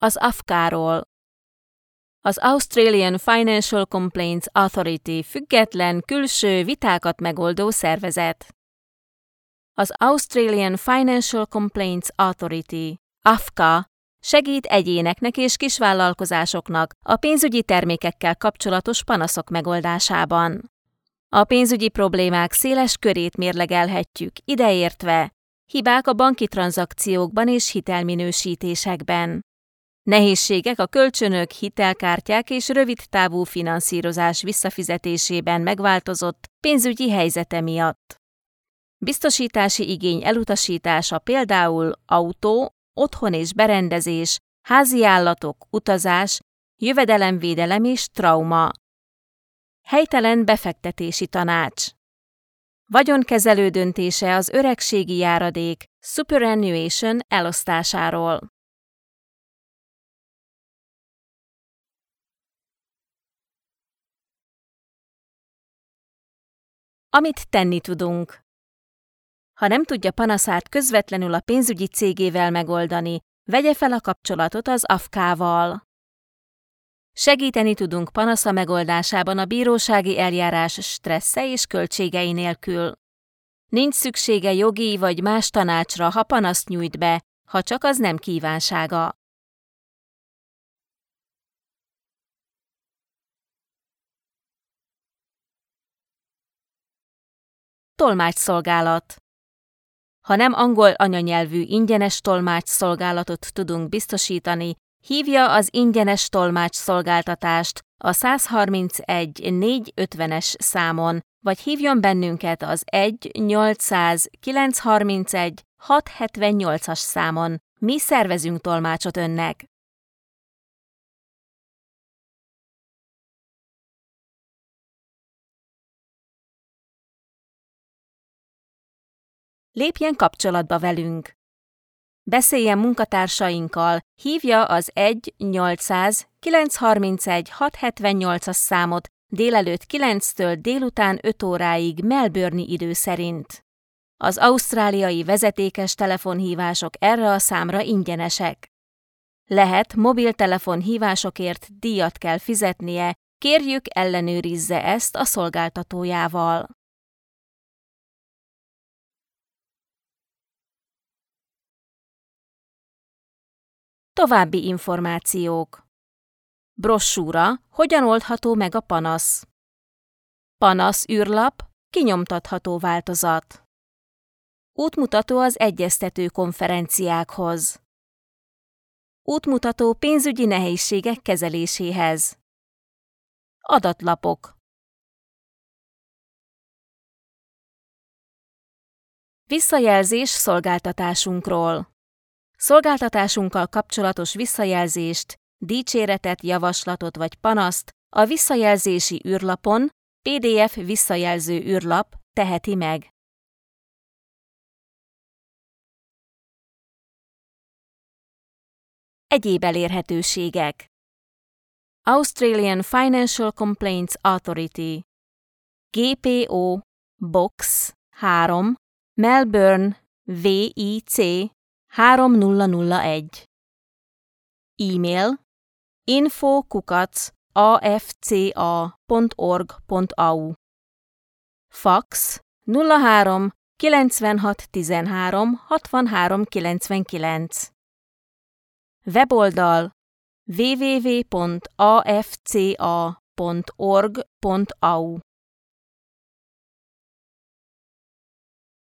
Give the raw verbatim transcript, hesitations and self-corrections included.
Az á ef ká-ról. Az Australian Financial Complaints Authority független, külső vitákat megoldó szervezet. Az Australian Financial Complaints Authority, á ef ká, segít egyéneknek és kisvállalkozásoknak a pénzügyi termékekkel kapcsolatos panaszok megoldásában. A pénzügyi problémák széles körét mérlegelhetjük, ideértve hibák a banki tranzakciókban és hitelminősítésekben, nehézségek a kölcsönök, hitelkártyák és rövidtávú finanszírozás visszafizetésében megváltozott pénzügyi helyzete miatt. Biztosítási igény elutasítása például autó, otthon és berendezés, házi állatok, utazás, jövedelemvédelem és trauma. Helytelen befektetési tanács. Vagyonkezelő döntése az öregségi járadék superannuation elosztásáról. Amit tenni tudunk. Ha nem tudja panaszát közvetlenül a pénzügyi cégével megoldani, vegye fel a kapcsolatot az á ef ká-val. Segíteni tudunk panasza megoldásában a bírósági eljárás stressze és költségei nélkül. Nincs szüksége jogi vagy más tanácsra, ha panaszt nyújt be, ha csak az nem kívánsága. Tolmácsszolgálat. Ha nem angol anyanyelvű ingyenes tolmácsszolgálatot tudunk biztosítani, hívja az ingyenes tolmácsszolgáltatást a száz harmincegy négyszázötvenes számon, vagy hívjon bennünket az egy nyolcszáz kilencszázharmincegy hatszázhetvennyolcas számon. Mi szervezünk tolmácsot önnek. Lépjen kapcsolatba velünk. Beszéljen munkatársainkkal, hívja az egy nyolcszáz kilencszázharmincegy hatszázhetvennyolcas számot délelőtt kilenctől délután öt óráig Melbourne-i idő szerint. Az ausztráliai vezetékes telefonhívások erre a számra ingyenesek. Lehet mobiltelefonhívásokért díjat kell fizetnie, kérjük ellenőrizze ezt a szolgáltatójával. További információk. Brossúra, hogyan oldható meg a panasz. Panaszűrlap, kinyomtatható változat. Útmutató az egyeztető konferenciákhoz. Útmutató pénzügyi nehézségek kezeléséhez. Adatlapok. Visszajelzés szolgáltatásunkról. Szolgáltatásunkkal kapcsolatos visszajelzést, dicséretet, javaslatot vagy panaszt a visszajelzési űrlapon, pé dé ef visszajelző űrlap teheti meg. Egyéb elérhetőségek. Australian Financial Complaints Authority, gé pé o Box három, Melbourne, vé i cé három nulla nulla egy. E-mail info kukac a f c a pont org pont a u. Fax nulla három kilencvenhat tizenhárom hatvanhárom kilencvenkilenc. Weboldal double-u double-u double-u pont a f c a pont org pont a u.